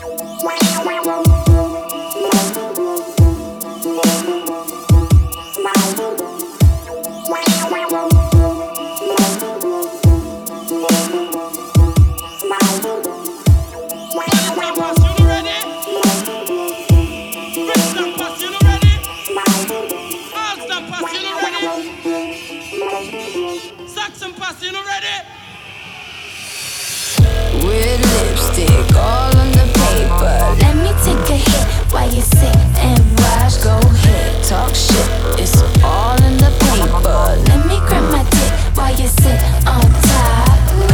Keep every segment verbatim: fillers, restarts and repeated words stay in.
With lipstick all on the paper. Let me take a hit while you sit and watch. Go ahead, talk shit. It's all in the paper. Let me grab my dick while you sit on top.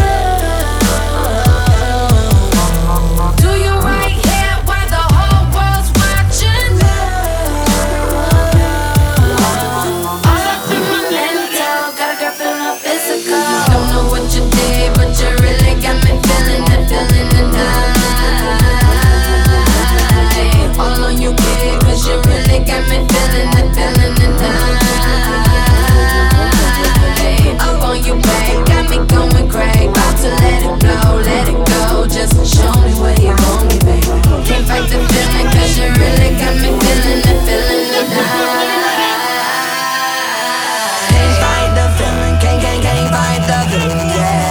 Do you right here while the whole world's watching? All up in my mental, got a girl feeling up physical. Don't know what you did, but you really got me feeling it, feeling the night. All on you, kid, cause you really got me feeling it, feeling the night. Up on you, babe, got me going crazy. About to let it blow, let it go. Just show me where you want me, baby. Can't fight the feeling, cause you really got me feeling it, feeling the night. Can't fight the feeling, can't, can't, can't fight the feeling, yeah.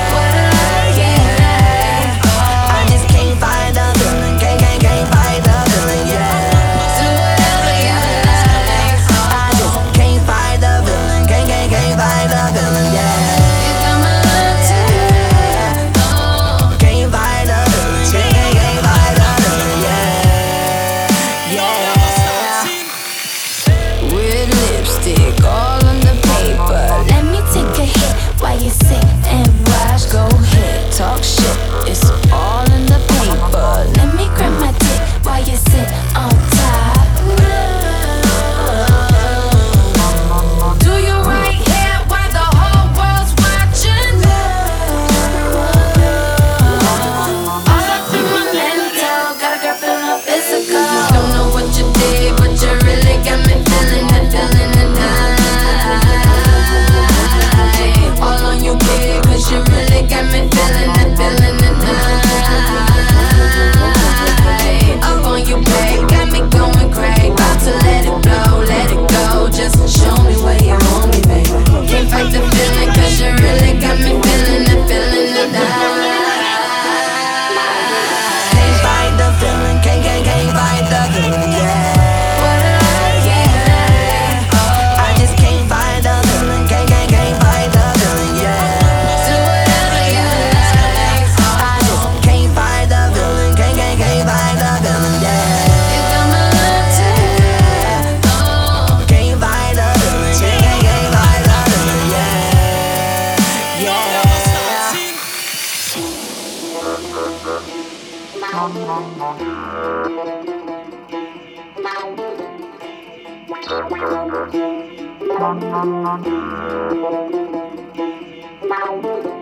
All on the paper. Let me take a hit while you sit and watch. Go ahead, talk shit. It's all in the paper. Let me grab my dick while you sit on top. Do you right here while the whole world's watching? All up in my mental, got a girl feeling up physical. Don't know what you did, but you really got me feeling it, feeling it. All on you, kid, cause you really got me feeling it, feeling the night. Up on you, babe, got me going crazy. About to let it blow, let it go. Just show me where you want me, baby. Can't fight the feeling, cause you really got me feeling it, feeling the night. Can't fight the feeling, can't, can't, can't fight the feeling, yeah. Wow.